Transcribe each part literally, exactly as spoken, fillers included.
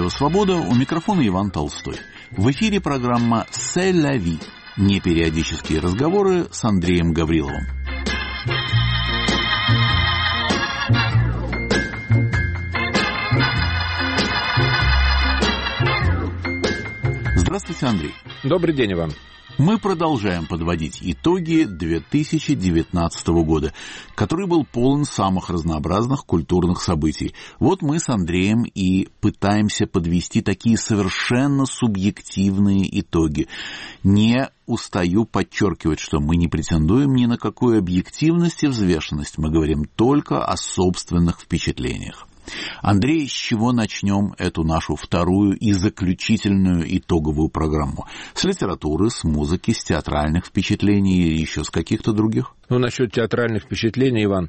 Радио «Свобода», у микрофона Иван Толстой. В эфире программа «C'est la vie» – непериодические разговоры с Андреем Гавриловым. Здравствуйте, Андрей. Добрый день, Иван. Мы продолжаем подводить итоги две тысячи девятнадцатого года, который был полон самых разнообразных культурных событий. Вот мы с Андреем и пытаемся подвести такие совершенно субъективные итоги. Не устаю подчеркивать, что мы не претендуем ни на какую объективность и взвешенность. Мы говорим только о собственных впечатлениях. Андрей, с чего начнем эту нашу вторую и заключительную итоговую программу? С литературы, с музыки, с театральных впечатлений и еще с каких-то других? Ну, насчет театральных впечатлений, Иван,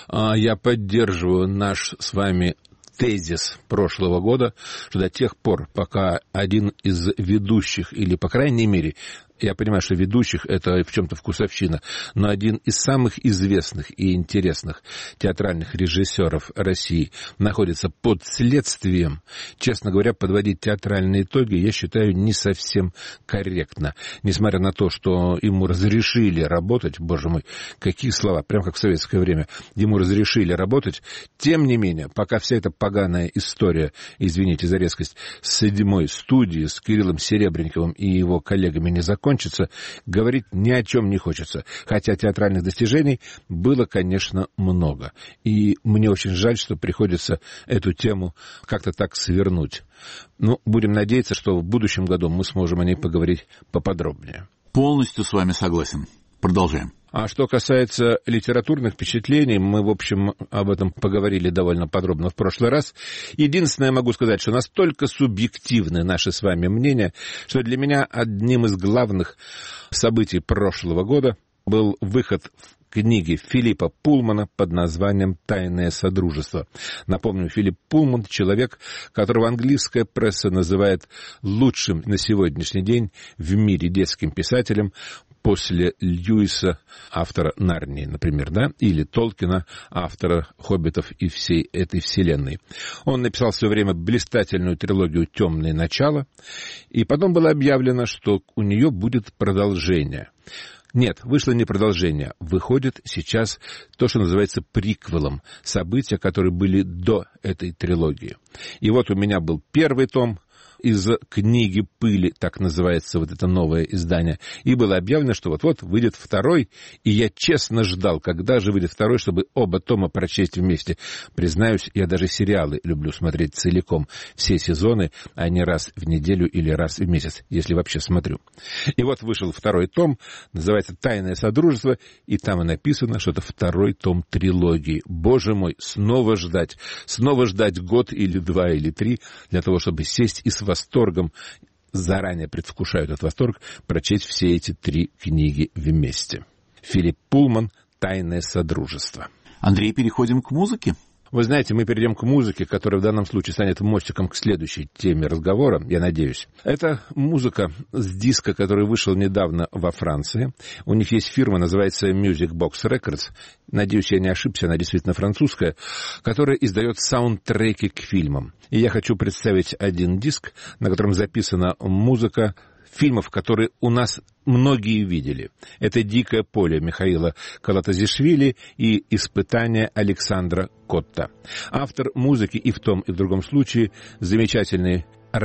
я поддерживаю наш с вами тезис прошлого года, что до тех пор, пока один из ведущих, или, по крайней мере, я понимаю, что ведущих — это в чем-то вкусовщина, но один из самых известных и интересных театральных режиссеров России находится под следствием, честно говоря, подводить театральные итоги, я считаю, не совсем корректно. Несмотря на то, что ему разрешили работать, боже мой, какие слова, прям как в советское время, ему разрешили работать, тем не менее, пока вся эта поганая история, извините за резкость, с седьмой студии, с Кириллом Серебренниковым и его коллегами не закончится, кончится, говорить ни о чем не хочется. Хотя театральных достижений было, конечно, много. И мне очень жаль, что приходится эту тему как-то так свернуть. Ну, будем надеяться, что в будущем году мы сможем о ней поговорить поподробнее. Полностью с вами согласен. Продолжаем. А что касается литературных впечатлений, мы, в общем, об этом поговорили довольно подробно в прошлый раз. Единственное, могу сказать, что настолько субъективны наши с вами мнения, что для меня одним из главных событий прошлого года был выход в книги Филиппа Пулмана под названием «Тайное содружество». Напомню, Филипп Пулман — человек, которого английская пресса называет лучшим на сегодняшний день в мире детским писателем после Льюиса, автора «Нарнии», например, да, или Толкина, автора «Хоббитов» и всей этой вселенной. Он написал в свое время блистательную трилогию «Темные начала», и потом было объявлено, что у нее будет продолжение. Нет, вышло не продолжение. Выходит сейчас то, что называется приквелом, события, которые были до этой трилогии. И вот у меня был первый том из книги «Пыли», так называется вот это новое издание, и было объявлено, что вот-вот выйдет второй, и я честно ждал, когда же выйдет второй, чтобы оба тома прочесть вместе. Признаюсь, я даже сериалы люблю смотреть целиком, все сезоны, а не раз в неделю или раз в месяц, если вообще смотрю. И вот вышел второй том, называется «Тайное содружество», и там и написано, что это второй том трилогии. Боже мой, снова ждать, снова ждать год или два или три для того, чтобы сесть и с восторгом, заранее предвкушаю этот восторг, прочесть все эти три книги вместе. Филипп Пулман «Тайное содружество». Андрей, переходим к музыке. Вы знаете, мы перейдем к музыке, которая в данном случае станет мостиком к следующей теме разговора, я надеюсь. Это музыка с диска, который вышел недавно во Франции. У них есть фирма, называется Music Box Records. Надеюсь, я не ошибся, она действительно французская, которая издает саундтреки к фильмам. И я хочу представить один диск, на котором записана музыка фильмов, которые у нас многие видели. Это «Дикое поле» Михаила Калатазишвили и «Испытание» Александра Котта. Автор музыки и в том, и в другом случае замечательный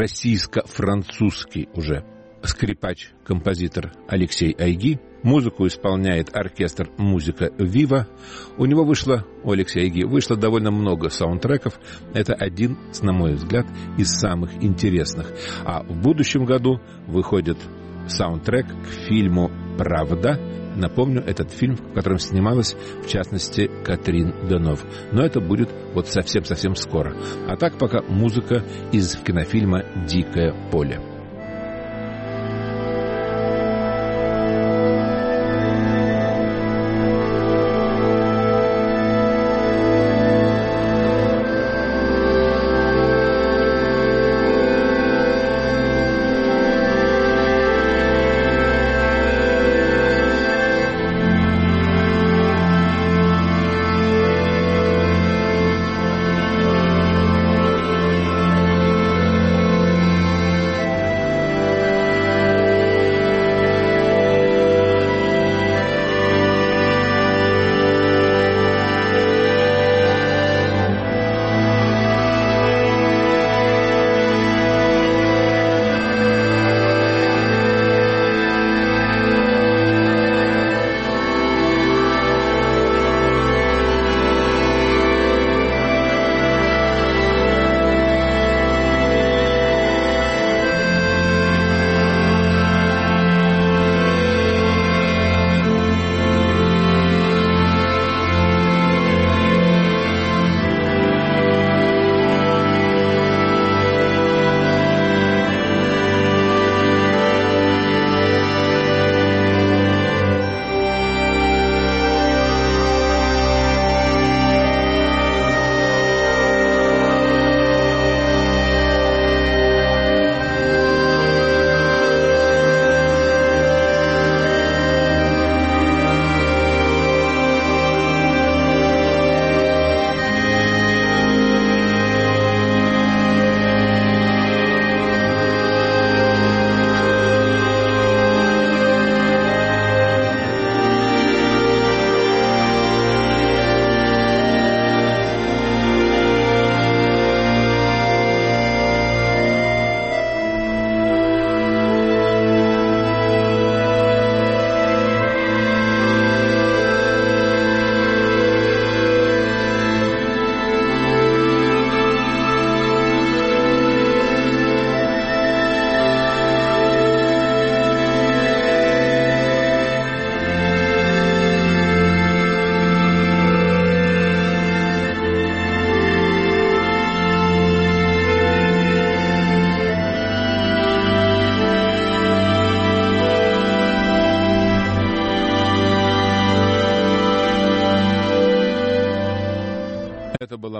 российско-французский уже скрипач-композитор Алексей Айги. Музыку исполняет оркестр «Музыка Вива». У него вышло, у Алексея Айги, вышло довольно много саундтреков. Это один, на мой взгляд, из самых интересных. А в будущем году выходит саундтрек к фильму «Правда». Напомню, этот фильм, в котором снималась, в частности, Катрин Денов. Но это будет вот совсем-совсем скоро. А так пока музыка из кинофильма «Дикое поле».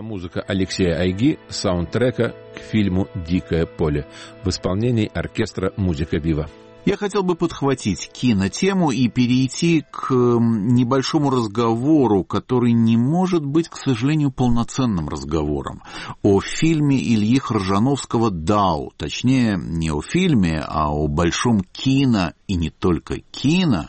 была музыка Алексея Айги, саундтрека к фильму «Дикое поле» в исполнении оркестра «Музыка Вива». Я хотел бы подхватить кинотему и перейти к небольшому разговору, который не может быть, к сожалению, полноценным разговором, о фильме Ильи Хржановского «Дау», точнее, не о фильме, а о большом кино, и не только кино,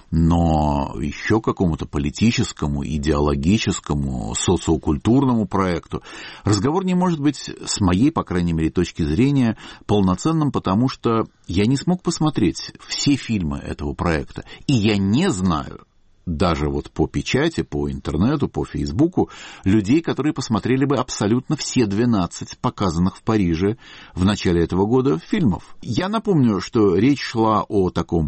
но еще какому-то политическому, идеологическому, социокультурному проекту. Разговор не может быть, с моей, по крайней мере, точки зрения, полноценным, потому что я не смог посмотреть все фильмы этого проекта, и я не знаю, даже вот по печати, по интернету, по Фейсбуку, людей, которые посмотрели бы абсолютно все двенадцать показанных в Париже в начале этого года фильмов. Я напомню, что речь шла о таком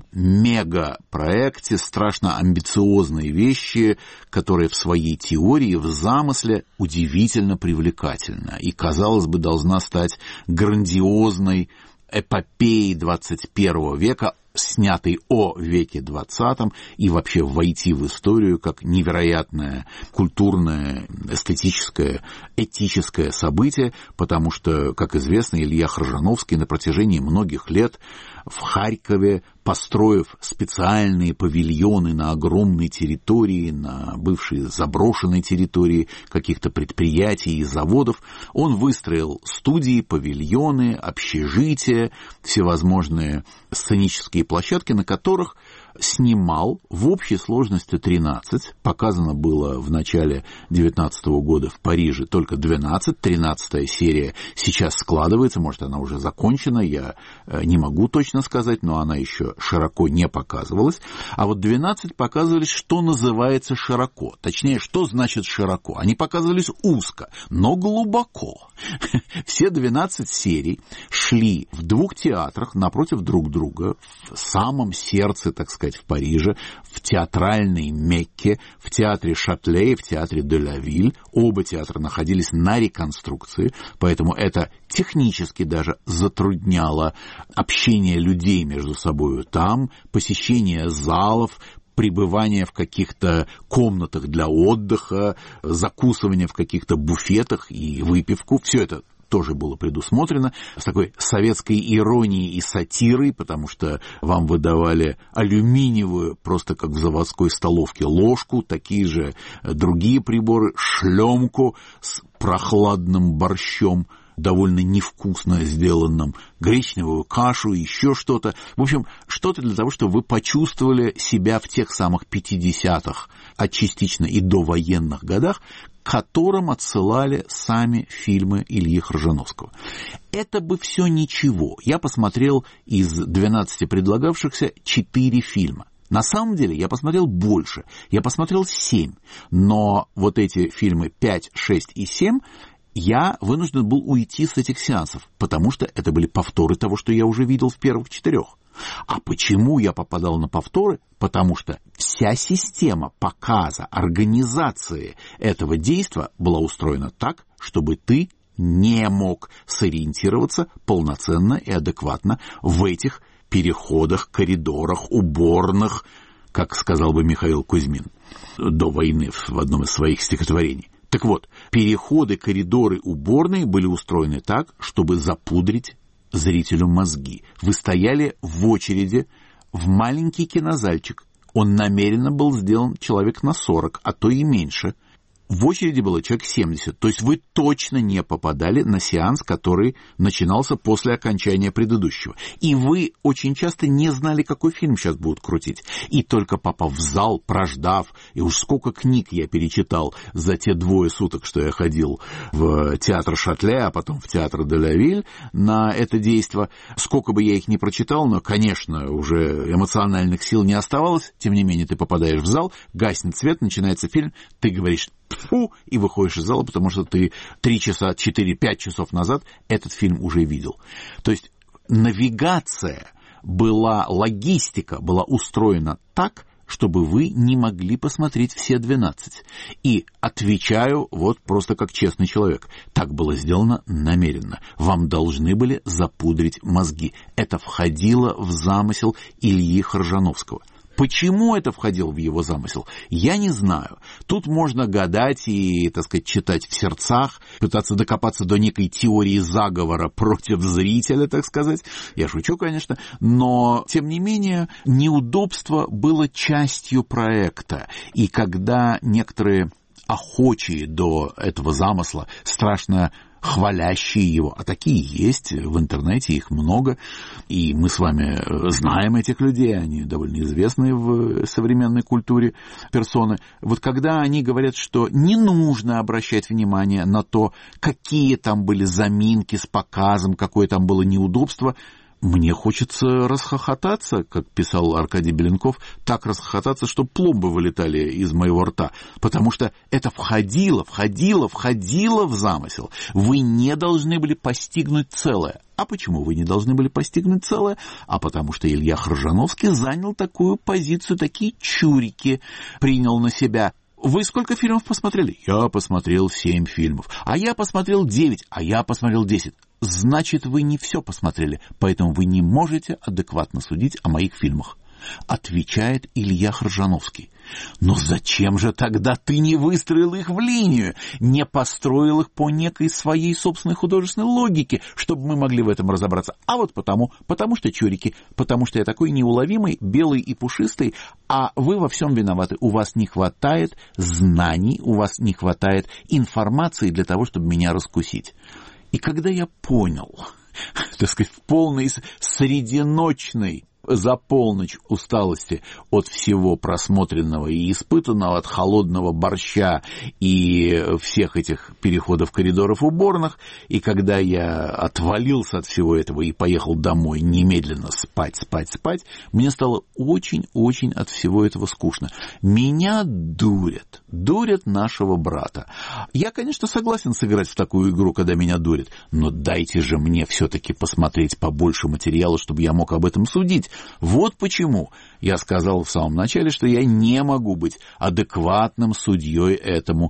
мегапроекте, страшно амбициозной вещи, которая в своей теории, в замысле удивительно привлекательна и, казалось бы, должна стать грандиозной эпопеей двадцать первого века, снятый о веке двадцатом, и вообще войти в историю как невероятное культурное, эстетическое, этическое событие, потому что, как известно, Илья Хржановский на протяжении многих лет в Харькове, построив специальные павильоны на огромной территории, на бывшей заброшенной территории каких-то предприятий и заводов, он выстроил студии, павильоны, общежития, всевозможные сценические площадки, на которых снимал в общей сложности тринадцать, показано было в начале девятнадцатого года в Париже только двенадцать, тринадцатая серия сейчас складывается, может, она уже закончена, я не могу точно сказать, но она еще широко не показывалась, а вот двенадцать показывались, что называется, широко, точнее, что значит широко, они показывались узко, но глубоко. Все двенадцать серий шли в двух театрах напротив друг друга, в самом сердце, так сказать, в Париже, в театральной Мекке, в театре Шатле и в театре де ла Виль. Оба театра находились на реконструкции, поэтому это технически даже затрудняло общение людей между собой там, посещение залов, пребывание в каких-то комнатах для отдыха, закусывание в каких-то буфетах и выпивку. Все это тоже было предусмотрено с такой советской иронией и сатирой, потому что вам выдавали алюминиевую, просто как в заводской столовке, ложку, такие же другие приборы, шлемку с прохладным борщом, довольно невкусно сделанным, гречневую кашу, еще что-то. В общем, что-то для того, чтобы вы почувствовали себя в тех самых пятидесятых, а частично и довоенных годах, к которым отсылали сами фильмы Ильи Хржановского. Это бы все ничего. Я посмотрел из двенадцати предлагавшихся четыре фильма. На самом деле я посмотрел больше. Я посмотрел семь. Но вот эти фильмы пять, шесть и семь я вынужден был уйти с этих сеансов, потому что это были повторы того, что я уже видел в первых четырех. А почему я попадал на повторы? Потому что вся система показа, организации этого действа была устроена так, чтобы ты не мог сориентироваться полноценно и адекватно в этих переходах, коридорах, уборных, как сказал бы Михаил Кузьмин до войны в одном из своих стихотворений. Так вот, переходы, коридоры, уборные были устроены так, чтобы запудрить зрителю мозги. Вы стояли в очереди в маленький кинозальчик. Он намеренно был сделан человек на сорок, а то и меньше. В очереди было человек семьдесят. То есть вы точно не попадали на сеанс, который начинался после окончания предыдущего. И вы очень часто не знали, какой фильм сейчас будут крутить. И только попав в зал, прождав, и уж сколько книг я перечитал за те двое суток, что я ходил в театр Шатле, а потом в театр де ла Виль на это действо, сколько бы я их ни прочитал, но, конечно, уже эмоциональных сил не оставалось. Тем не менее, ты попадаешь в зал, гаснет свет, начинается фильм, ты говоришь «тьфу», и выходишь из зала, потому что ты три часа, четыре-пять часов назад этот фильм уже видел. То есть навигация была, логистика была устроена так, чтобы вы не могли посмотреть все двенадцать. И отвечаю вот просто как честный человек. Так было сделано намеренно. Вам должны были запудрить мозги. Это входило в замысел Ильи Хржановского. Почему это входило в его замысел, я не знаю. Тут можно гадать и, так сказать, читать в сердцах, пытаться докопаться до некой теории заговора против зрителя, так сказать. Я шучу, конечно, но, тем не менее, неудобство было частью проекта. И когда некоторые охочие до этого замысла, страшно хвалящие его, а такие есть в интернете, их много, и мы с вами знаем этих людей, они довольно известные в современной культуре персоны. Вот когда они говорят, что не нужно обращать внимание на то, какие там были заминки с показом, какое там было неудобство, мне хочется расхохотаться, как писал Аркадий Беленков, так расхохотаться, что пломбы вылетали из моего рта, потому что это входило, входило, входило в замысел. Вы не должны были постигнуть целое. А почему вы не должны были постигнуть целое? А потому что Илья Хржановский занял такую позицию, такие чурики принял на себя. Вы сколько фильмов посмотрели? Я посмотрел семь фильмов. А я посмотрел девять, а я посмотрел десять. Значит, вы не все посмотрели, поэтому вы не можете адекватно судить о моих фильмах. Отвечает Илья Хржановский. Но зачем же тогда ты не выстроил их в линию, не построил их по некой своей собственной художественной логике, чтобы мы могли в этом разобраться? А вот потому, потому что чурики, потому что я такой неуловимый, белый и пушистый, а вы во всем виноваты. У вас не хватает знаний, у вас не хватает информации для того, чтобы меня раскусить. И когда я понял, так сказать, в полной срединочной за полночь усталости от всего просмотренного и испытанного, от холодного борща и всех этих переходов коридоров уборных, и когда я отвалился от всего этого и поехал домой немедленно спать, спать, спать, мне стало очень-очень от всего этого скучно. Меня дурят, дурят нашего брата. Я, конечно, согласен сыграть в такую игру, когда меня дурят, но дайте же мне все-таки посмотреть побольше материала, чтобы я мог об этом судить. Вот почему я сказал в самом начале, что я не могу быть адекватным судьей этому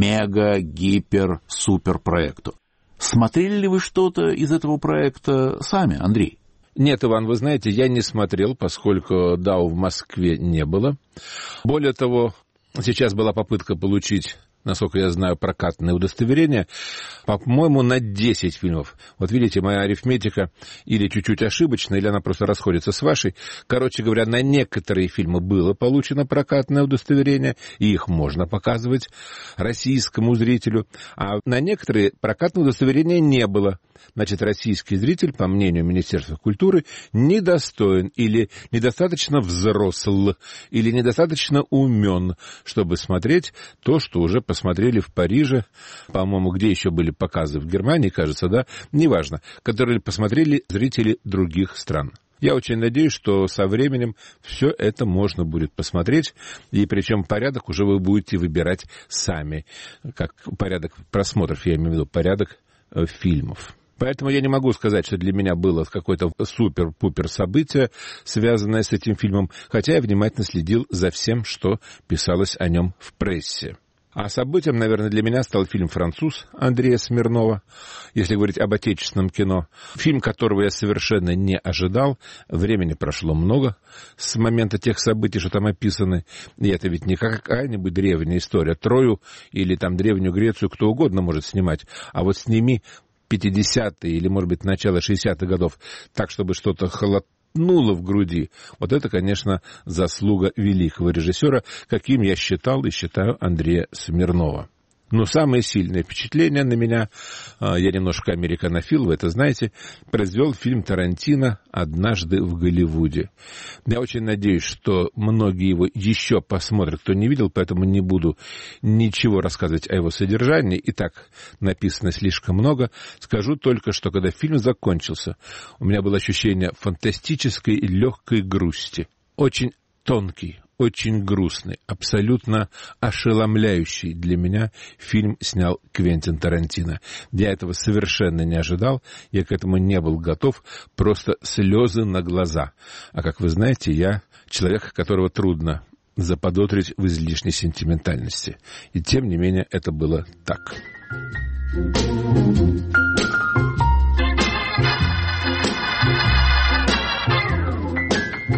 мега-гипер-супер проекту. Смотрели ли вы что-то из этого проекта сами, Андрей? Нет, Иван, вы знаете, я не смотрел, поскольку ДАО в Москве не было. Более того, сейчас была попытка получить, насколько я знаю, прокатное удостоверение, по-моему, на десять фильмов. Вот видите, моя арифметика или чуть-чуть ошибочна, или она просто расходится с вашей. Короче говоря, на некоторые фильмы было получено прокатное удостоверение, и их можно показывать российскому зрителю, а на некоторые прокатное удостоверение не было. Значит, российский зритель, по мнению Министерства культуры, недостоин или недостаточно взросл, или недостаточно умен, чтобы смотреть то, что уже посмотрели в Париже, по-моему, где еще были показы, в Германии, кажется, да, неважно, которые посмотрели зрители других стран. Я очень надеюсь, что со временем все это можно будет посмотреть, и причем порядок уже вы будете выбирать сами, как порядок просмотров, я имею в виду порядок э, фильмов. Поэтому я не могу сказать, что для меня было какое-то супер-пупер событие, связанное с этим фильмом, хотя я внимательно следил за всем, что писалось о нем в прессе. А событием, наверное, для меня стал фильм «Француз» Андрея Смирнова, если говорить об отечественном кино. Фильм, которого я совершенно не ожидал. Времени прошло много с момента тех событий, что там описаны. И это ведь не какая-нибудь древняя история. Трою или там Древнюю Грецию кто угодно может снимать. А вот сними пятидесятые или, может быть, начало шестидесятых годов так, чтобы что-то холодно нуло в груди. Вот это, конечно, заслуга великого режиссера, каким я считал и считаю Андрея Смирнова. Но самое сильное впечатление на меня, я немножко американофил, вы это знаете, произвел фильм Тарантино «Однажды в Голливуде». Я очень надеюсь, что многие его еще посмотрят, кто не видел, поэтому не буду ничего рассказывать о его содержании. И так написано слишком много. Скажу только, что когда фильм закончился, у меня было ощущение фантастической и легкой грусти. Очень тонкий, очень грустный, абсолютно ошеломляющий для меня фильм снял Квентин Тарантино. Я этого совершенно не ожидал, я к этому не был готов, просто слезы на глаза. А как вы знаете, я человек, которого трудно заподозрить в излишней сентиментальности. И тем не менее это было так.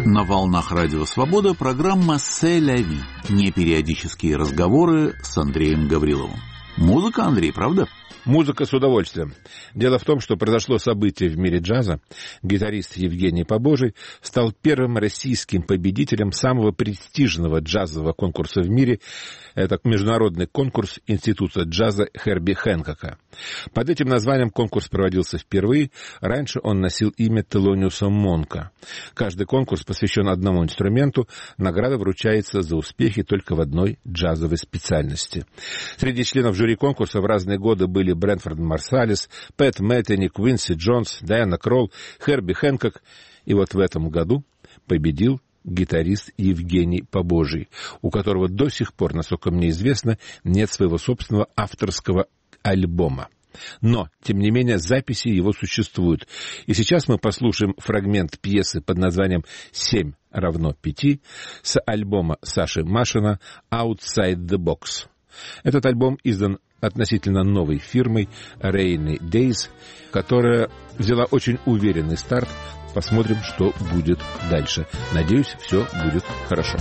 На волнах Радио Свобода программа «C'est la vie». Непериодические разговоры с Андреем Гавриловым. Музыка, Андрей, правда? Музыка с удовольствием. Дело в том, что произошло событие в мире джаза. Гитарист Евгений Побожий стал первым российским победителем самого престижного джазового конкурса в мире. Это международный конкурс Института джаза Херби Хэнкока. Под этим названием конкурс проводился впервые. Раньше он носил имя Телониуса Монка. Каждый конкурс посвящен одному инструменту. Награда вручается за успехи только в одной джазовой специальности. Среди членов жюри конкурса в разные годы были Брэнфорд Марсалис, Пэт Мэттини, Квинси Джонс, Дайана Кролл, Херби Хэнкок. И вот в этом году победил гитарист Евгений Побожий, у которого до сих пор, насколько мне известно, нет своего собственного авторского альбома. Но, тем не менее, записи его существуют. И сейчас мы послушаем фрагмент пьесы под названием «Семь равно пяти» с альбома Саши Машина «Outside the Box». Этот альбом издан относительно новой фирмой Rainy Days, которая взяла очень уверенный старт. Посмотрим, что будет дальше. Надеюсь, все будет хорошо.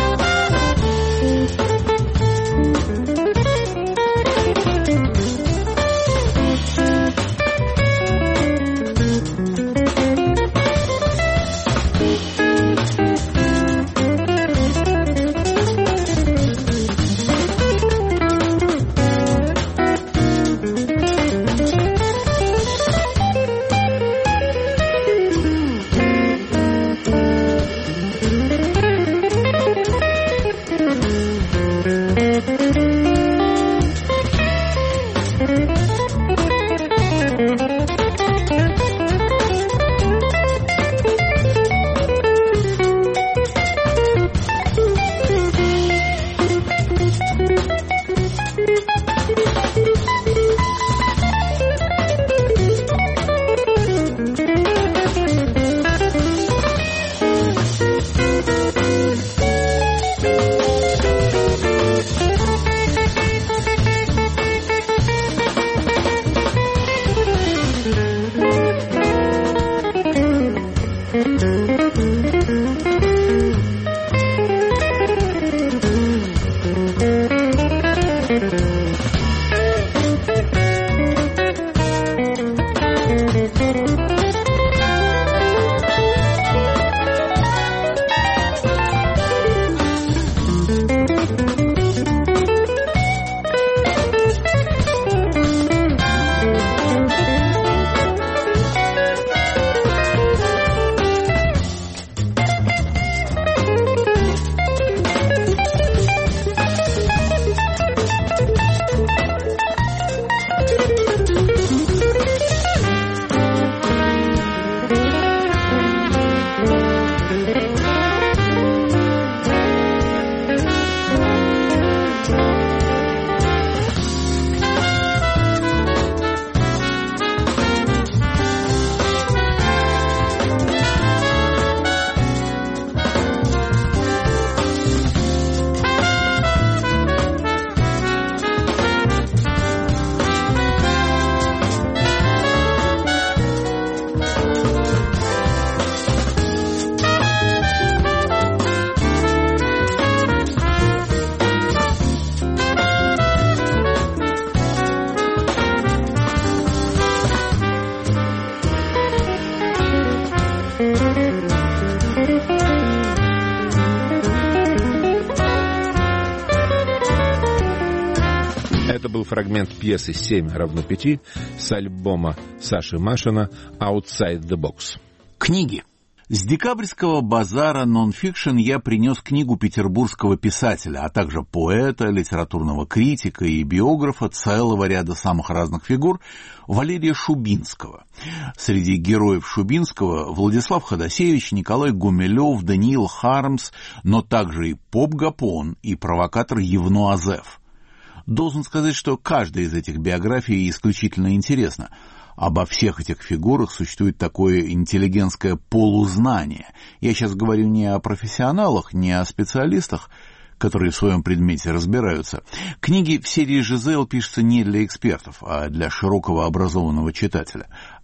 Фрагмент пьесы «Семь равно пяти» с альбома Саши Машина «Outside the Box». Книги. С декабрьского базара «Нонфикшн» я принес книгу петербургского писателя, а также поэта, литературного критика и биографа целого ряда самых разных фигур Валерия Шубинского. Среди героев Шубинского Владислав Ходосевич, Николай Гумилев, Даниил Хармс, но также и Поп Гапон и провокатор Евно Азеф. Должен сказать, что каждая из этих биографий исключительно интересна. Обо всех этих фигурах существует такое интеллигентское полузнание. Я сейчас говорю не о профессионалах, не о специалистах, которые в своем предмете разбираются. Книги в серии «Жизель» пишутся не для экспертов, а для широкого образованного читателя.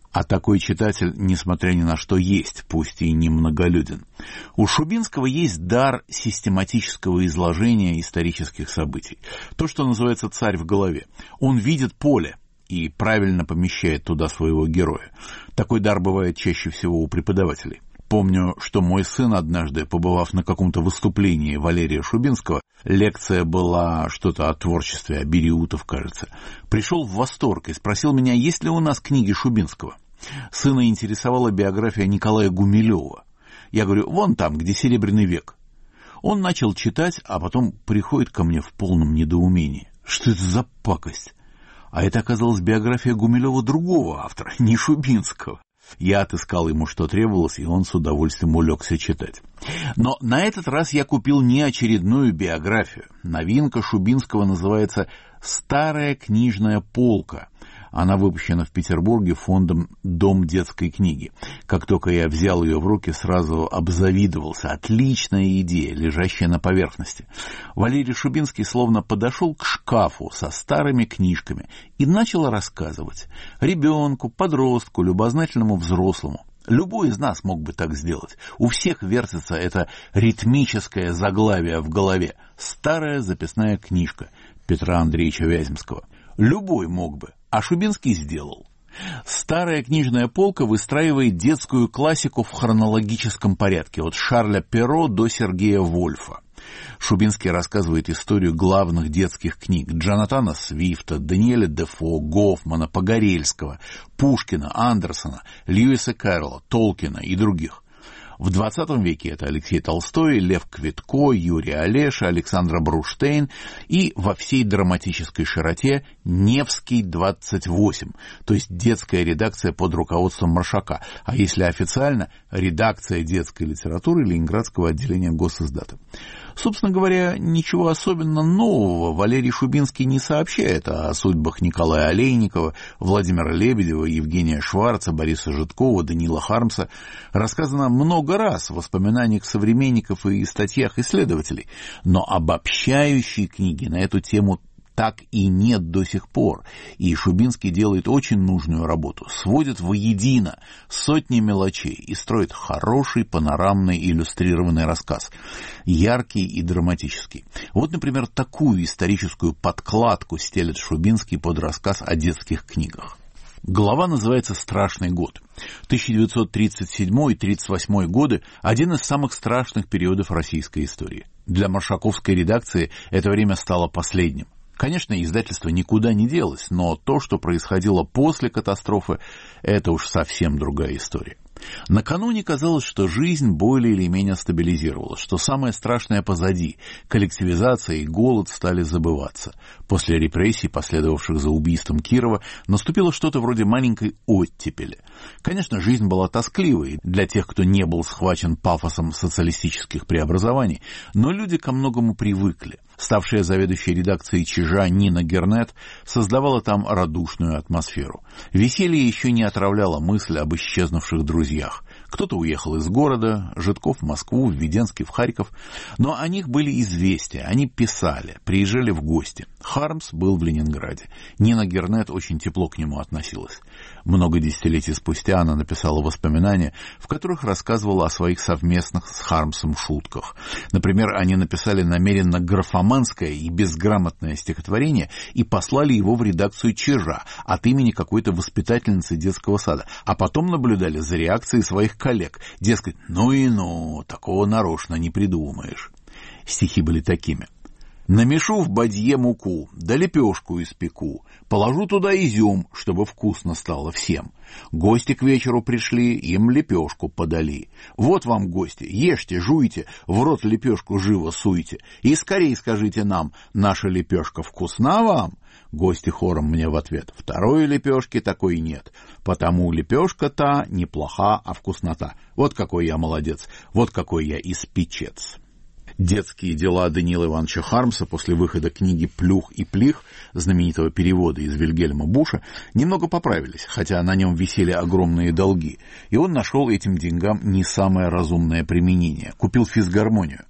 А такой читатель, несмотря ни на что, есть, пусть и немноголюден. У Шубинского есть дар систематического изложения исторических событий. То, что называется «царь в голове». Он видит поле и правильно помещает туда своего героя. Такой дар бывает чаще всего у преподавателей. Помню, что мой сын однажды, побывав на каком-то выступлении Валерия Шубинского, лекция была что-то о творчестве, о Бериутов, кажется, пришел в восторг и спросил меня, есть ли у нас книги Шубинского. Сына интересовала биография Николая Гумилева. Я говорю, вон там, где «Серебряный век». Он начал читать, а потом приходит ко мне в полном недоумении. Что это за пакость? А это оказалась биография Гумилева другого автора, не Шубинского. Я отыскал ему, что требовалось, и он с удовольствием улегся читать. Но на этот раз я купил не очередную биографию. Новинка Шубинского называется «Старая книжная полка». Она выпущена в Петербурге фондом «Дом детской книги». Как только я взял ее в руки, сразу обзавидовался. Отличная идея, лежащая на поверхности. Валерий Шубинский словно подошел к шкафу со старыми книжками и начал рассказывать. Ребенку, подростку, любознательному взрослому. Любой из нас мог бы так сделать. У всех вертится это ритмическое заглавие в голове. Старая записная книжка Петра Андреевича Вяземского. Любой мог бы, а Шубинский сделал. Старая книжная полка выстраивает детскую классику в хронологическом порядке, от Шарля Перро до Сергея Вольфа. Шубинский рассказывает историю главных детских книг Джонатана Свифта, Даниэля Дефо, Гофмана, Погорельского, Пушкина, Андерсона, Льюиса Кэрролла, Толкина и других. В двадцатом веке это Алексей Толстой, Лев Квитко, Юрий Олеша, Александра Бруштейн и во всей драматической широте Невский двадцать восемь, то есть детская редакция под руководством Маршака, а если официально, редакция детской литературы Ленинградского отделения Госиздата. Собственно говоря, ничего особенно нового Валерий Шубинский не сообщает о судьбах Николая Олейникова, Владимира Лебедева, Евгения Шварца, Бориса Житкова, Даниила Хармса. Рассказано много раз в воспоминаниях современников и статьях исследователей, но обобщающей книги на эту тему так и нет до сих пор, и Шубинский делает очень нужную работу, сводит воедино сотни мелочей и строит хороший панорамный иллюстрированный рассказ, яркий и драматический. Вот, например, такую историческую подкладку стелет Шубинский под рассказ о детских книгах. Глава называется «Страшный год». тысяча девятьсот тридцать седьмой — тридцать восьмой годы – один из самых страшных периодов российской истории. Для маршаковской редакции это время стало последним. Конечно, издательство никуда не делось, но то, что происходило после катастрофы, это уж совсем другая история. Накануне казалось, что жизнь более или менее стабилизировалась, что самое страшное позади, коллективизация и голод стали забываться. После репрессий, последовавших за убийством Кирова, наступило что-то вроде маленькой оттепели. Конечно, жизнь была тоскливой для тех, кто не был схвачен пафосом социалистических преобразований, но люди ко многому привыкли. Ставшая заведующей редакцией «Чижа» Нина Гернет создавала там радушную атмосферу. Веселье еще не отравляло мысль об исчезнувших друзьях. Кто-то уехал из города, Житков в Москву, Введенский в Харьков. Но о них были известия, они писали, приезжали в гости. Хармс был в Ленинграде. Нина Гернет очень тепло к нему относилась. Много десятилетий спустя она написала воспоминания, в которых рассказывала о своих совместных с Хармсом шутках. Например, они написали намеренно графоманское и безграмотное стихотворение и послали его в редакцию «Чижа» от имени какой-то воспитательницы детского сада, а потом наблюдали за реакцией своих коллег. Дескать, ну и ну, такого нарочно не придумаешь. Стихи были такими. «Намешу в бадье муку, да лепешку испеку, положу туда изюм, чтобы вкусно стало всем. Гости к вечеру пришли, им лепешку подали. Вот вам гости, ешьте, жуйте, в рот лепешку живо суйте. И скорей скажите нам, наша лепешка вкусна вам?» Гости хором мне в ответ: «Второй лепешки такой нет, потому лепешка та неплоха, а вкуснота. Вот какой я молодец, вот какой я испечец». Детские дела Даниила Ивановича Хармса после выхода книги «Плюх и плих», знаменитого перевода из Вильгельма Буша, немного поправились, хотя на нем висели огромные долги, и он нашел этим деньгам не самое разумное применение. Купил физгармонию.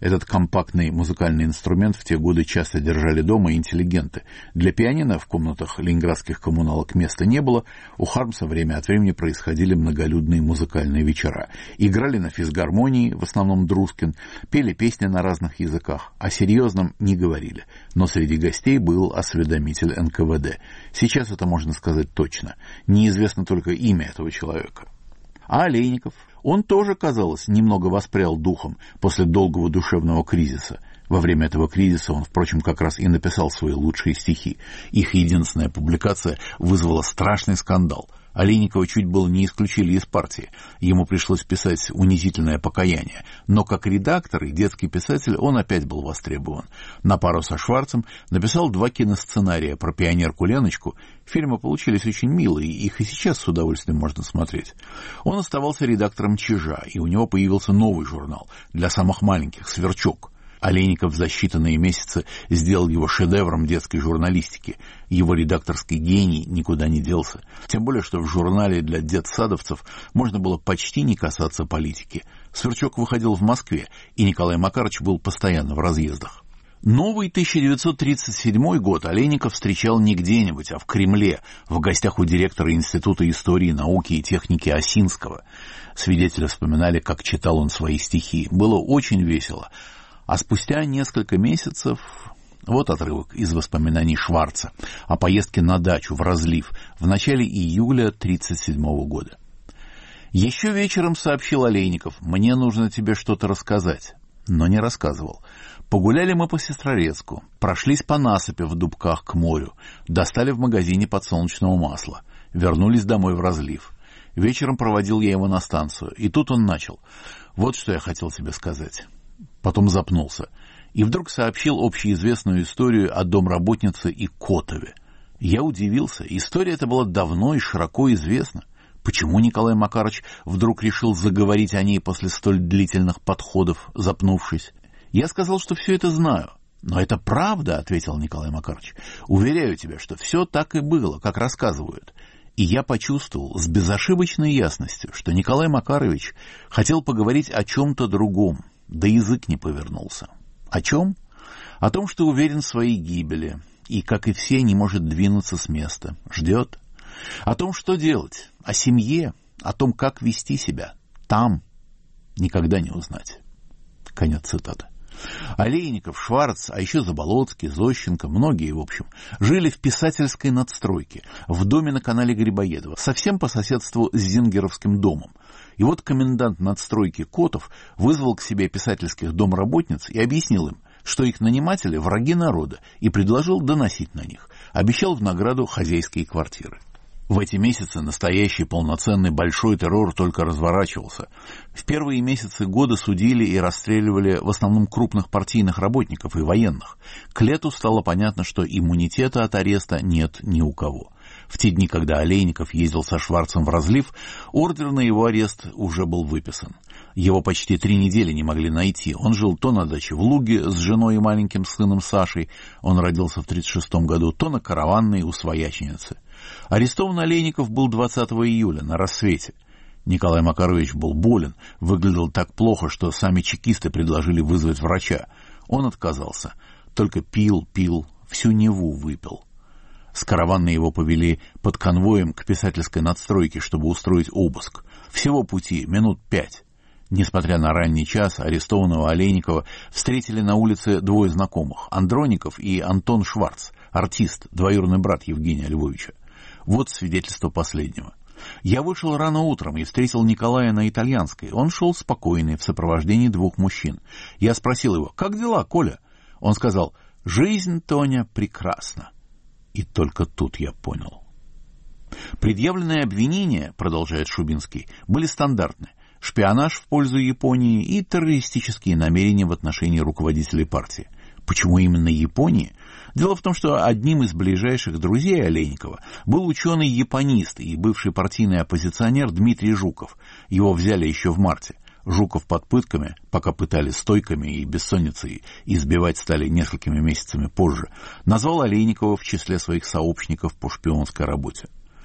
Этот компактный музыкальный инструмент в те годы часто держали дома интеллигенты. Для пианино в комнатах ленинградских коммуналок места не было. У Хармса время от времени происходили многолюдные музыкальные вечера. Играли на физгармонии, в основном Друскин, пели песни на разных языках. О серьезном не говорили. Но среди гостей был осведомитель эн ка вэ дэ. Сейчас это можно сказать точно. Неизвестно только имя этого человека. А Олейников? Он тоже, казалось, немного воспрял духом после долгого душевного кризиса. Во время этого кризиса он, впрочем, как раз и написал свои лучшие стихи. Их единственная публикация вызвала страшный скандал. Олейникова чуть было не исключили из партии. Ему пришлось писать унизительное покаяние. Но как редактор и детский писатель он опять был востребован. На пару со Шварцем написал два киносценария про пионерку Леночку. Фильмы получились очень милые, их и сейчас с удовольствием можно смотреть. Он оставался редактором «Чижа», и у него появился новый журнал для самых маленьких «Сверчок». Олейников за считанные месяцы сделал его шедевром детской журналистики. Его редакторский гений никуда не делся. Тем более, что в журнале для детсадовцев можно было почти не касаться политики. «Сверчок» выходил в Москве, и Николай Макарович был постоянно в разъездах. Новый тысяча девятьсот тридцать седьмой год Олейников встречал не где-нибудь, а в Кремле, в гостях у директора Института истории, науки и техники Осинского. Свидетели вспоминали, как читал он свои стихи. Было очень весело. А спустя несколько месяцев... Вот отрывок из воспоминаний Шварца о поездке на дачу в Разлив в начале июля тридцать седьмого года. «Еще вечером сообщил Олейников, мне нужно тебе что-то рассказать». Но не рассказывал. Погуляли мы по Сестрорецку, прошлись по насыпи в Дубках к морю, достали в магазине подсолнечного масла, вернулись домой в Разлив. Вечером проводил я его на станцию, и тут он начал. Вот что я хотел тебе сказать. Потом запнулся. И вдруг сообщил общеизвестную историю о домработнице и Котове. Я удивился. История эта была давно и широко известна. Почему Николай Макарович вдруг решил заговорить о ней после столь длительных подходов, запнувшись? Я сказал, что все это знаю. «Но это правда», — ответил Николай Макарович. «Уверяю тебя, что все так и было, как рассказывают». И я почувствовал с безошибочной ясностью, что Николай Макарович хотел поговорить о чем-то другом. Да язык не повернулся. О чем? О том, что уверен в своей гибели, и, как и все, не может двинуться с места. Ждет. О том, что делать. О семье. О том, как вести себя. Там никогда не узнать. Конец цитаты. Олейников, Шварц, а еще Заболоцкий, Зощенко, многие, в общем, жили в писательской надстройке, в доме на канале Грибоедова, совсем по соседству с Зингеровским домом. И вот комендант надстройки Котов вызвал к себе писательских домработниц и объяснил им, что их наниматели враги народа, и предложил доносить на них. Обещал в награду хозяйские квартиры. В эти месяцы настоящий полноценный большой террор только разворачивался. В первые месяцы года судили и расстреливали в основном крупных партийных работников и военных. К лету стало понятно, что иммунитета от ареста нет ни у кого. В те дни, когда Олейников ездил со Шварцем в Разлив, ордер на его арест уже был выписан. Его почти три недели не могли найти. Он жил то на даче в Луге с женой и маленьким сыном Сашей, он родился в тридцать шестом году, то на Караванной у свояченицы. Арестован Олейников был двадцатого июля, на рассвете. Николай Макарович был болен, выглядел так плохо, что сами чекисты предложили вызвать врача. Он отказался, только пил, пил, всю Неву выпил. С Караванной его повели под конвоем к писательской надстройке, чтобы устроить обыск. Всего пути минут пять. Несмотря на ранний час, арестованного Олейникова встретили на улице двое знакомых — Андроников и Антон Шварц, артист, двоюродный брат Евгения Львовича. Вот свидетельство последнего. «Я вышел рано утром и встретил Николая на Итальянской. Он шел спокойный, в сопровождении двух мужчин. Я спросил его: «Как дела, Коля?» Он сказал: «Жизнь, Тоня, прекрасна». И только тут я понял. Предъявленные обвинения, продолжает Шубинский, были стандартны: шпионаж в пользу Японии и террористические намерения в отношении руководителей партии. Почему именно Японии? Дело в том, что одним из ближайших друзей Олейникова был ученый-японист и бывший партийный оппозиционер Дмитрий Жуков. Его взяли еще в марте. Жуков под пытками, пока пытали стойками и бессонницей, избивать стали несколькими месяцами позже, назвал Олейникова в числе своих сообщников по шпионской работе.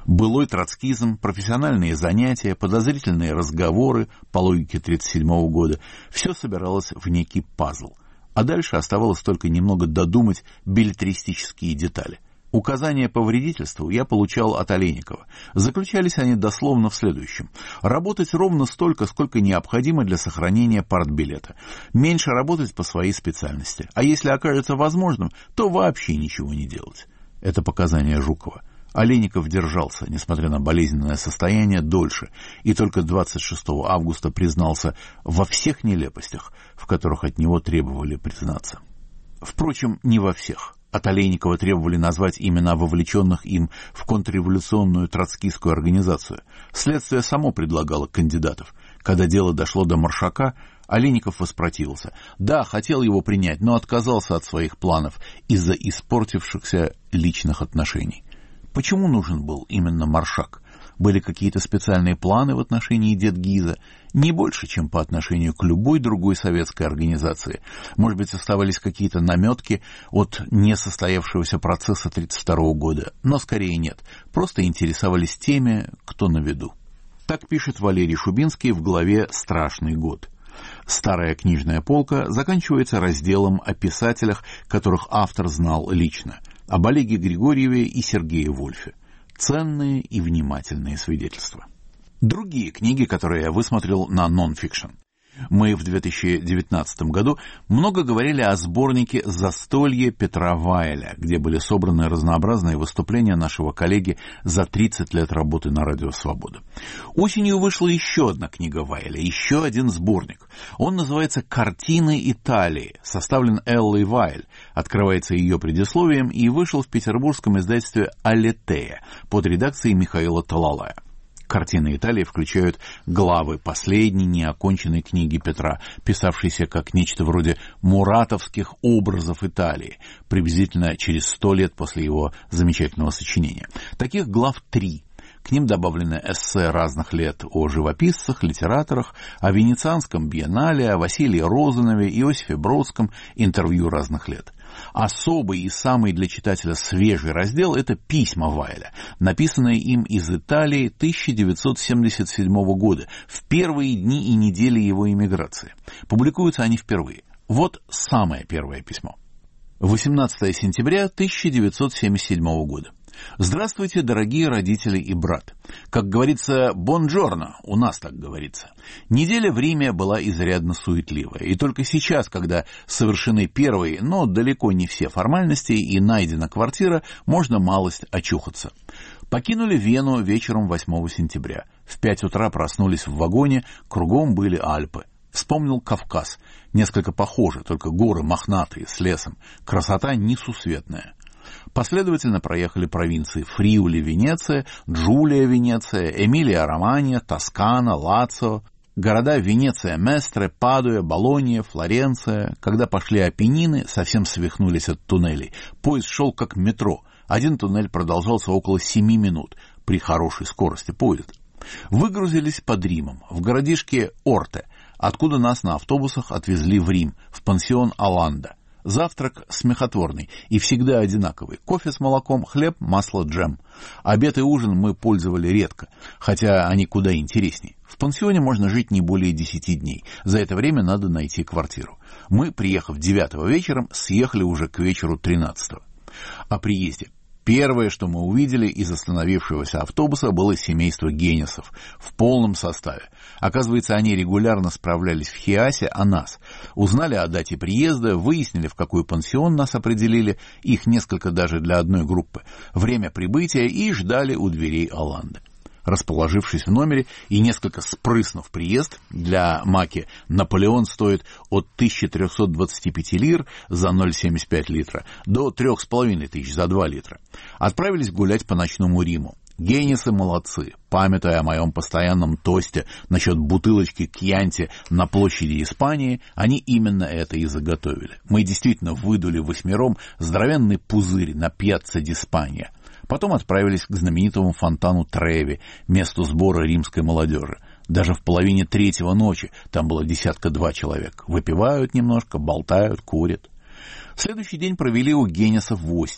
Былой троцкизм, профессиональные занятия, подозрительные разговоры по логике тридцать седьмого года – все собиралось в некий пазл. А дальше оставалось только немного додумать беллетристические детали. Указания по вредительству я получал от Олейникова. Заключались они дословно в следующем. Работать ровно столько, сколько необходимо для сохранения партбилета. Меньше работать по своей специальности. А если окажется возможным, то вообще ничего не делать. Это показания Жукова. Олейников держался, несмотря на болезненное состояние, дольше, и только двадцать шестого августа признался во всех нелепостях, в которых от него требовали признаться. Впрочем, не во всех. От Олейникова требовали назвать имена вовлеченных им в контрреволюционную троцкистскую организацию. Следствие само предлагало кандидатов. Когда дело дошло до Маршака, Олейников воспротивился. Да, хотел его принять, но отказался от своих планов из-за испортившихся личных отношений. Почему нужен был именно Маршак? Были какие-то специальные планы в отношении Дедгиза? Не больше, чем по отношению к любой другой советской организации. Может быть, оставались какие-то наметки от несостоявшегося процесса тридцать второго года, но скорее нет. Просто интересовались теми, кто на виду. Так пишет Валерий Шубинский в главе «Страшный год». Старая книжная полка заканчивается разделом о писателях, которых автор знал лично. Об Олеге Григорьеве и Сергее Вольфе. Ценные и внимательные свидетельства. Другие книги, которые я высмотрел на нон-фикшн. Мы в две тысячи девятнадцатом году много говорили о сборнике «Застолье» Петра Вайля, где были собраны разнообразные выступления нашего коллеги за тридцать лет работы на Радио Свобода. Осенью вышла еще одна книга Вайля, еще один сборник. Он называется «Картины Италии», составлен Эллой Вайль, открывается ее предисловием и вышел в петербургском издательстве «Алетея» под редакцией Михаила Талалая. Картины Италии включают главы последней неоконченной книги Петра, писавшейся как нечто вроде муратовских образов Италии, приблизительно через сто лет после его замечательного сочинения. Таких глав три. К ним добавлены эссе разных лет о живописцах, литераторах, о Венецианском биеннале, о Василии Розанове, Иосифе Бродском, интервью разных лет. Особый и самый для читателя свежий раздел – это письма Вайля, написанные им из Италии тысяча девятьсот семьдесят седьмого года, в первые дни и недели его эмиграции. Публикуются они впервые. Вот самое первое письмо. восемнадцатого сентября тысяча девятьсот семьдесят седьмого года. Здравствуйте, дорогие родители и брат. Как говорится, бонджорно, у нас так говорится. Неделя в Риме была изрядно суетливая, и только сейчас, когда совершены первые, но далеко не все формальности и найдена квартира, можно малость очухаться. Покинули Вену вечером восьмого сентября. В пять утра проснулись в вагоне, кругом были Альпы. Вспомнил Кавказ. Несколько похоже, только горы мохнатые, с лесом. Красота несусветная. Последовательно проехали провинции Фриули, Венеция, Джулия, Венеция, Эмилия-Романья, Тоскана, Лацио, города Венеция, Местре, Падуя, Болонья, Флоренция. Когда пошли Апеннины, совсем свихнулись от туннелей. Поезд шел как метро. Один туннель продолжался около семи минут при хорошей скорости поезда. Выгрузились под Римом, в городишке Орте, откуда нас на автобусах отвезли в Рим, в пансион Аланда. Завтрак смехотворный и всегда одинаковый. Кофе с молоком, хлеб, масло, джем. Обед и ужин мы пользовали редко, хотя они куда интересней. В пансионе можно жить не более десяти дней. За это время надо найти квартиру. Мы, приехав девятого вечером, съехали уже к вечеру тринадцатого. О приезде. Первое, что мы увидели из остановившегося автобуса, было семейство Генисов в полном составе. Оказывается, они регулярно справлялись в Хиасе о нас. Узнали о дате приезда, выяснили, в какой пансион нас определили, их несколько даже для одной группы, время прибытия и ждали у дверей Аланды. Расположившись в номере и несколько спрыснув приезд, для Маки Наполеон стоит от тысячи трехсот двадцати пяти лир за ноль целых семьдесят пять литра до трех с половиной тысяч за два литра. Отправились гулять по ночному Риму. Генисы молодцы, памятуя о моем постоянном тосте насчет бутылочки Кьянти на площади Испании, они именно это и заготовили. Мы действительно выдули восьмером здоровенный пузырь на Пьяцца ди Спанья. Потом отправились к знаменитому фонтану Треви, месту сбора римской молодежи. Даже в половине третьего ночи там было десятка-два человек. Выпивают немножко, болтают, курят. Следующий день провели у Генисов в Остии.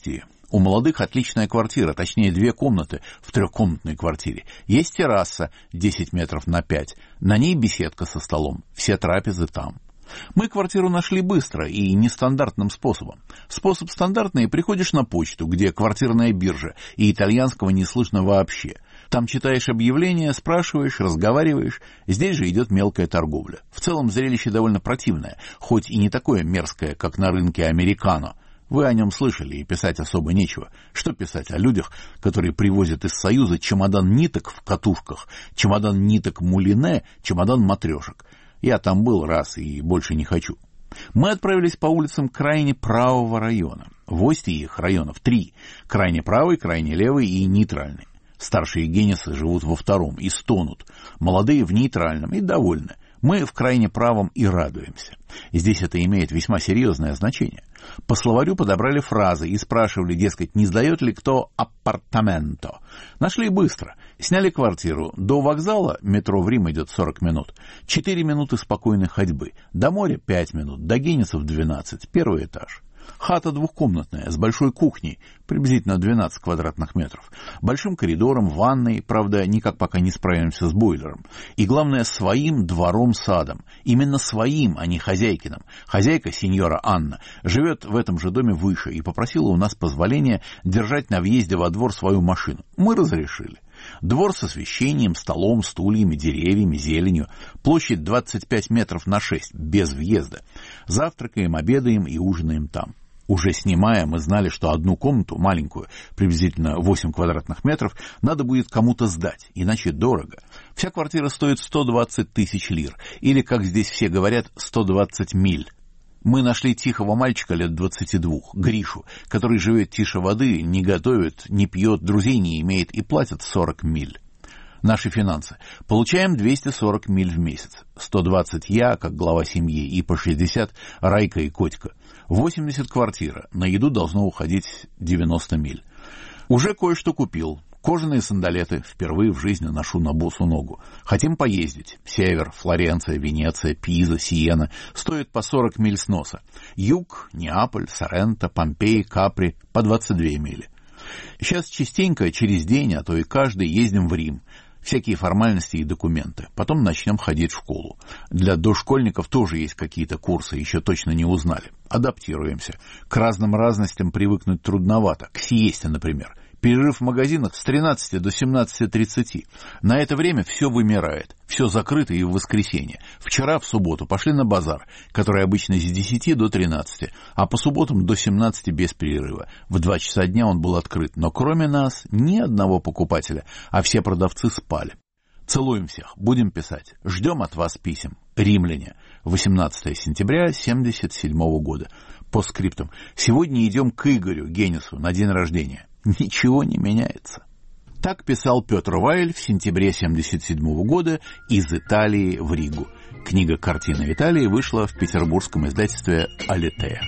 У молодых отличная квартира, точнее две комнаты в трехкомнатной квартире. Есть терраса десять метров на пять, на ней беседка со столом, все трапезы там. Мы квартиру нашли быстро и нестандартным способом. Способ стандартный — приходишь на почту, где квартирная биржа, и итальянского не слышно вообще. Там читаешь объявления, спрашиваешь, разговариваешь. Здесь же идет мелкая торговля. В целом зрелище довольно противное, хоть и не такое мерзкое, как на рынке американо. Вы о нем слышали, и писать особо нечего. Что писать о людях, которые привозят из Союза чемодан ниток в катушках, чемодан ниток мулине, чемодан матрешек. Я там был раз и больше не хочу. Мы отправились по улицам крайне правого района. В Ости их районов три. Крайне правый, крайне левый и нейтральный. Старшие гениусы живут во втором и стонут. Молодые в нейтральном и довольны. Мы в крайне правом и радуемся. Здесь это имеет весьма серьезное значение. По словарю подобрали фразы и спрашивали, дескать, не сдает ли кто апартаменто. Нашли быстро. Сняли квартиру. До вокзала, метро в Рим идет сорок минут, четыре минуты спокойной ходьбы. До моря пять минут, до гениусов двенадцать, первый этаж. Хата двухкомнатная, с большой кухней, приблизительно двенадцать квадратных метров, большим коридором, ванной, правда, никак пока не справимся с бойлером, и, главное, своим двором-садом, именно своим, а не хозяйкиным. Хозяйка, сеньора Анна, живет в этом же доме выше и попросила у нас позволения держать на въезде во двор свою машину. Мы разрешили. Двор с освещением, столом, стульями, деревьями, зеленью. Площадь двадцать пять метров на шесть, без въезда. Завтракаем, обедаем и ужинаем там. Уже снимая, мы знали, что одну комнату, маленькую, приблизительно восемь квадратных метров, надо будет кому-то сдать, иначе дорого. Вся квартира стоит сто двадцать тысяч лир, или, как здесь все говорят, сто двадцать миль. Мы нашли тихого мальчика лет двадцати двух, Гришу, который живет тише воды, не готовит, не пьет, друзей не имеет и платит сорок миль. Наши финансы. Получаем двести сорок миль в месяц. сто двадцать я, как глава семьи, и по шестьдесят Райка и Котька. восемьдесят квартира. На еду должно уходить девяносто миль. Уже кое-что купил. Кожаные сандалеты. Впервые в жизни ношу на босу ногу. Хотим поездить. Север, Флоренция, Венеция, Пиза, Сиена. Стоит по сорок миль с носа. Юг, Неаполь, Соренто, Помпеи, Капри. По двадцать две мили. Сейчас частенько, через день, а то и каждый, ездим в Рим. Всякие формальности и документы. Потом начнем ходить в школу. Для дошкольников тоже есть какие-то курсы, еще точно не узнали. Адаптируемся. К разным разностям привыкнуть трудновато. К сиесте, например. Перерыв в магазинах с тринадцати до семнадцати тридцати. На это время все вымирает. Все закрыто и в воскресенье. Вчера, в субботу, пошли на базар, который обычно с десяти до тринадцати, а по субботам до семнадцати без перерыва. В два часа дня он был открыт, но кроме нас ни одного покупателя, а все продавцы спали. Целуем всех, будем писать. Ждем от вас писем. Римляне. восемнадцатого сентября семьдесят седьмого года. Постскриптум. Сегодня идем к Игорю Генису на день рождения. Ничего не меняется. Так писал Петр Вайль в сентябре семьдесят седьмого года из Италии в Ригу. Книга «Картина в Италии» вышла в петербургском издательстве «Алитея».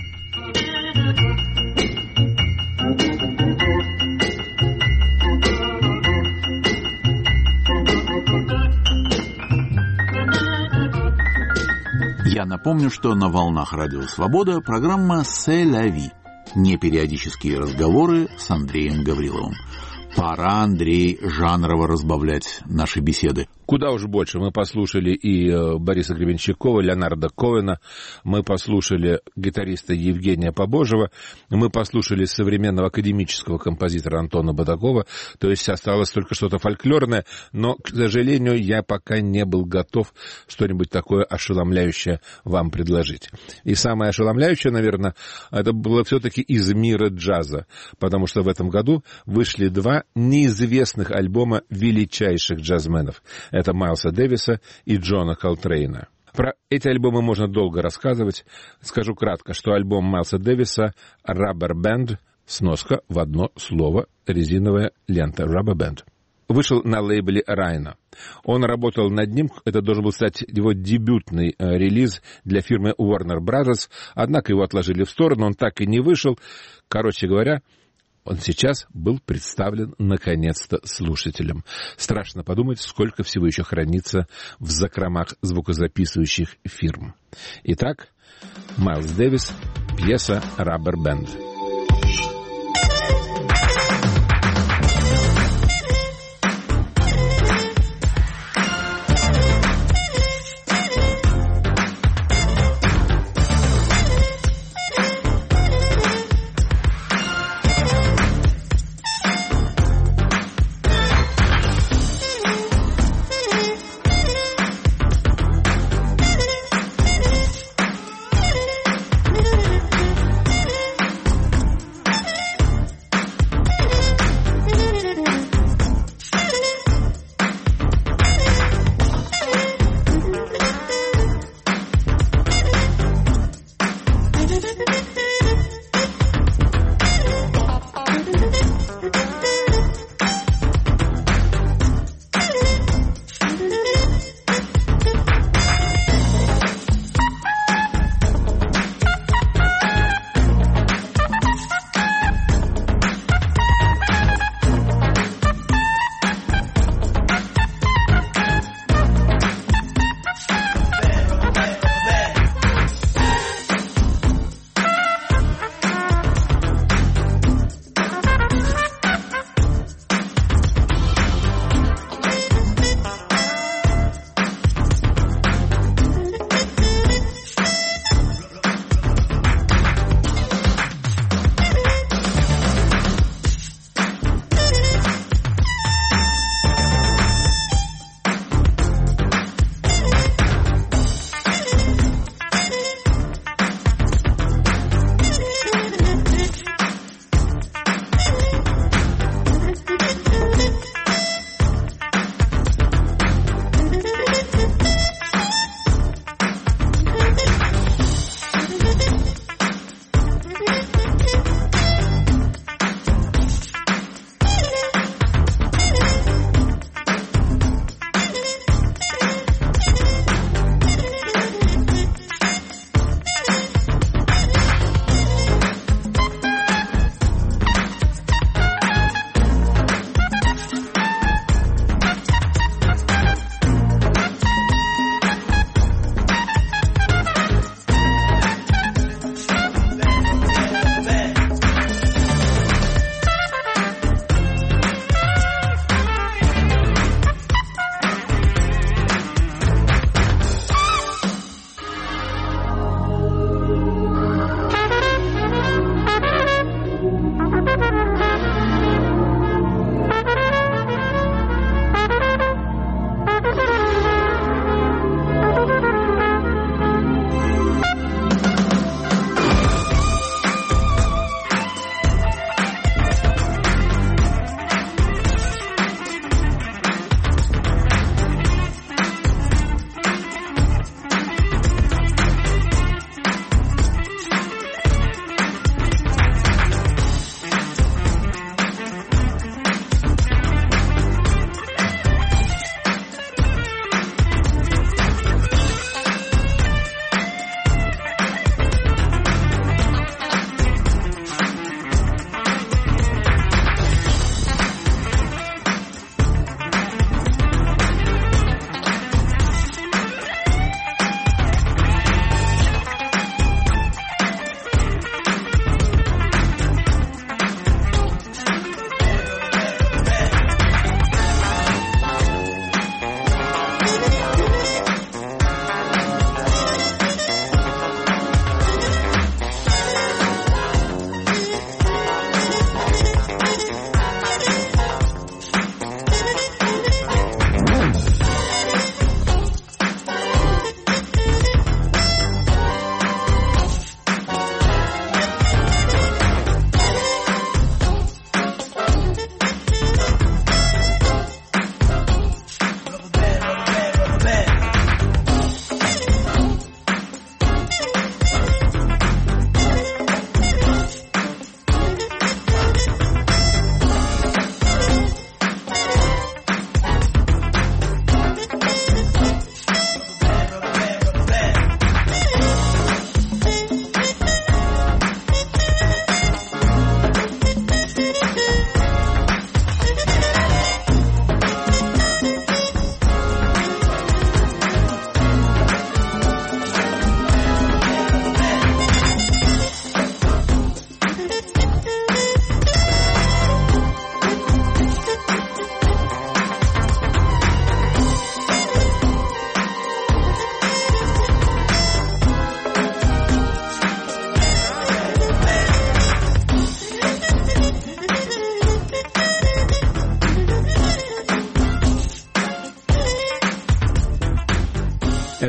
Я напомню, что на волнах Радио Свобода программа «C'est la vie». Непериодические разговоры с Андреем Гавриловым. Пора, Андрей, жанрово разбавлять наши беседы. Куда уж больше. Мы послушали и Бориса Гребенщикова, Леонарда Коэна, мы послушали гитариста Евгения Побожева, мы послушали современного академического композитора Антона Бадакова, то есть осталось только что-то фольклорное, но, к сожалению, я пока не был готов что-нибудь такое ошеломляющее вам предложить. И самое ошеломляющее, наверное, это было все-таки из мира джаза, потому что в этом году вышли два неизвестных альбома величайших джазменов. Это Майлса Дэвиса и Джона Колтрейна. Про эти альбомы можно долго рассказывать. Скажу кратко, что альбом Майлса Дэвиса «Rubber Band», сноска в одно слово, резиновая лента «Rubber Band», вышел на лейбле Райна. Он работал над ним, это должен был стать его дебютный э, релиз для фирмы Warner Brothers, однако его отложили в сторону, он так и не вышел. Короче говоря, он сейчас был представлен, наконец-то, слушателям. Страшно подумать, сколько всего еще хранится в закромах звукозаписывающих фирм. Итак, Майлз Дэвис, пьеса «Rubber Band».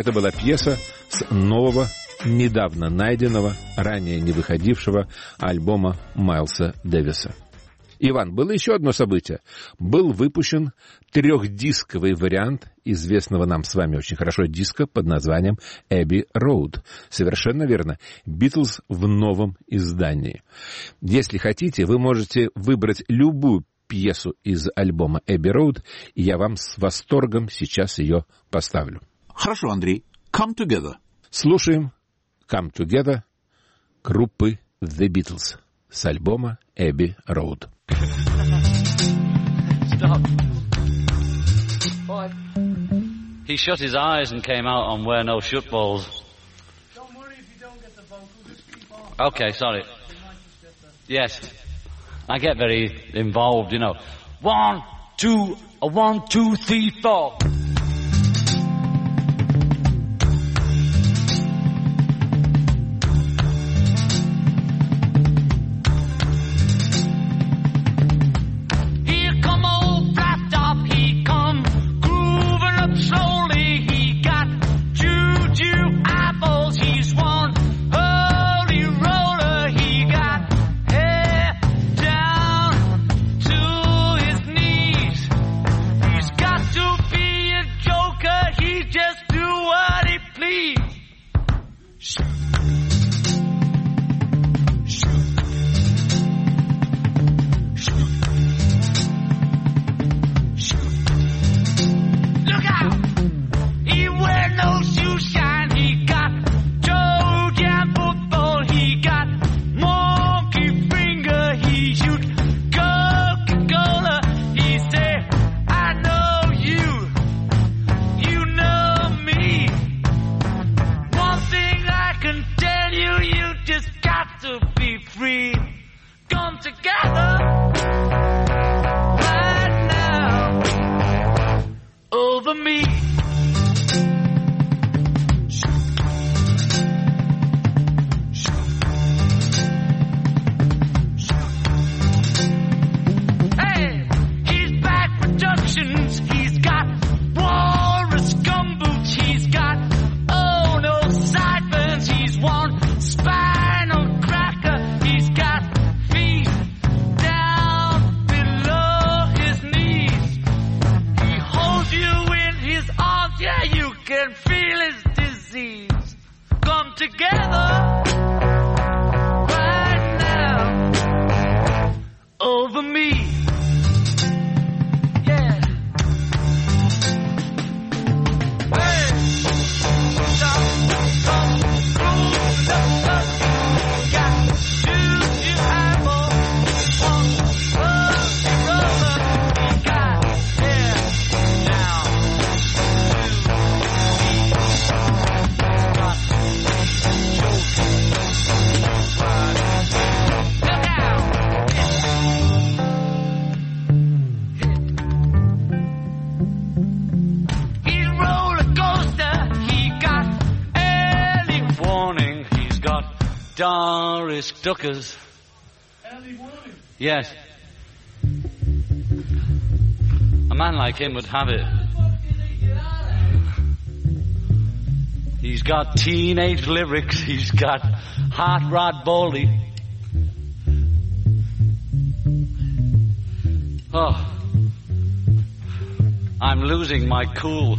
Это была пьеса с нового, недавно найденного, ранее не выходившего альбома Майлса Дэвиса. Иван, было еще одно событие. Был выпущен трехдисковый вариант известного нам с вами очень хорошо диска под названием «Эбби Роуд». Совершенно верно. «Битлз» в новом издании. Если хотите, вы можете выбрать любую пьесу из альбома «Эбби Роуд», и я вам с восторгом сейчас ее поставлю. Хорошо, Андрей. «Come Together». Слушаем «Come Together» группы The Beatles с альбома «Эбби Роуд». Stop. What? He shut his eyes and came out on Wear No Shut Balls. Don't worry if you don't get the vocal, just keep on. Okay, sorry. Yes. I get very involved, you know. One, two, a one, two, three, four. Doris Duckers. Early morning. Yes. A man like him would have it. He's got teenage lyrics. He's got Hot Rod Baldy. Oh, I'm losing my cool.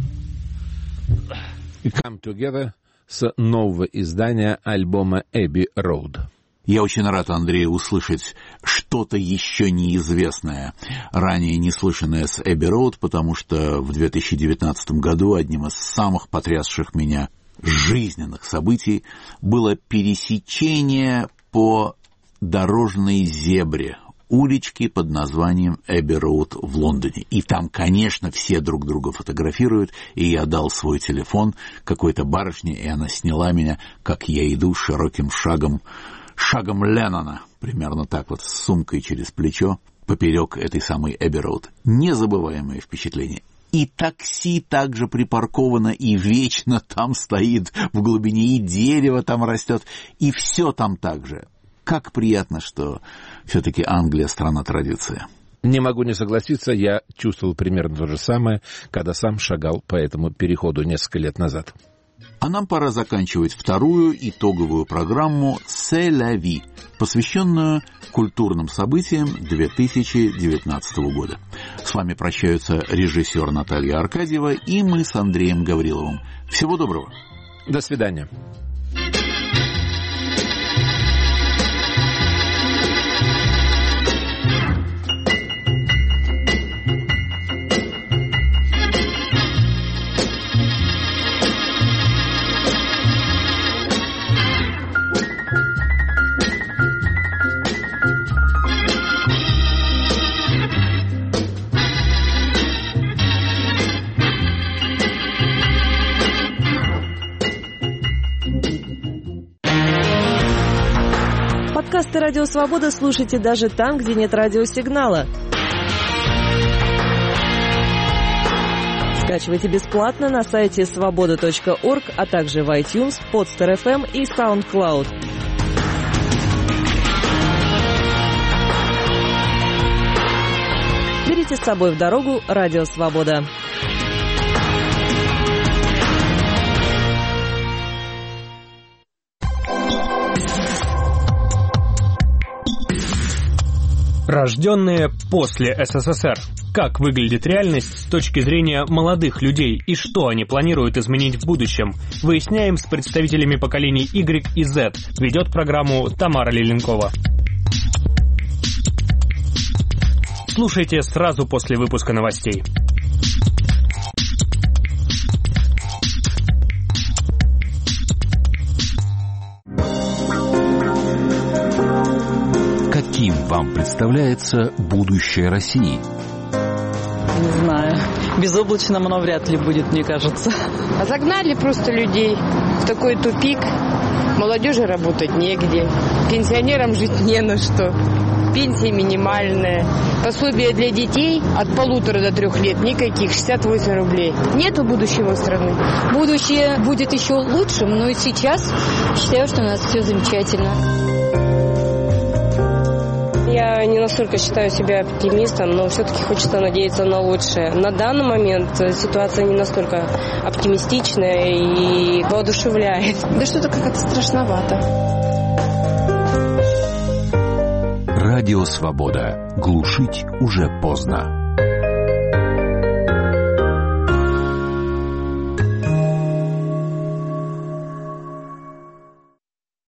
Come Together с нового издания альбома «Эбби Роуд». Я очень рад, Андрей, услышать что-то еще неизвестное, ранее не слышанное с Эбби Роуд, потому что в две тысячи девятнадцатом году одним из самых потрясших меня жизненных событий было пересечение по дорожной зебре улички под названием Эбби Роуд в Лондоне. И там, конечно, все друг друга фотографируют, и я дал свой телефон какой-то барышне, и она сняла меня, как я иду широким шагом, шагом Леннона, примерно так вот, с сумкой через плечо, поперек этой самой Эбби Роуд. Незабываемое впечатление. И такси также припарковано, и вечно там стоит в глубине, и дерево там растет, и все там так же. Как приятно, что все-таки Англия — страна традиции. Не могу не согласиться, я чувствовал примерно то же самое, когда сам шагал по этому переходу несколько лет назад. А нам пора заканчивать вторую итоговую программу «C'est la vie», посвященную культурным событиям две тысячи девятнадцатого года. С вами прощаются режиссер Наталья Аркадьева и мы с Андреем Гавриловым. Всего доброго. До свидания. Подкасты «Радио Свобода» слушайте даже там, где нет радиосигнала. Скачивайте бесплатно на сайте свобода точка орг, а также в iTunes, Podster эф эм и SoundCloud. Берите с собой в дорогу «Радио Свобода». Рожденные после эс эс эс эр. Как выглядит реальность с точки зрения молодых людей и что они планируют изменить в будущем? Выясняем с представителями поколений Y и Z. Ведет программу Тамара Леленкова. Слушайте сразу после выпуска новостей. Каким вам представляется будущее России? Не знаю. Безоблачным оно вряд ли будет, мне кажется. Загнали просто людей в такой тупик. Молодежи работать негде. Пенсионерам жить не на что. Пенсия минимальная. Пособие для детей от полутора до трех лет никаких, шестьдесят восемь рублей. Нету будущего страны. Будущее будет еще лучшим, но и сейчас считаю, что у нас все замечательно. Я не настолько считаю себя оптимистом, но все-таки хочется надеяться на лучшее. На данный момент ситуация не настолько оптимистичная и воодушевляет. Да что-то как-то страшновато. Радио Свобода. Глушить уже поздно.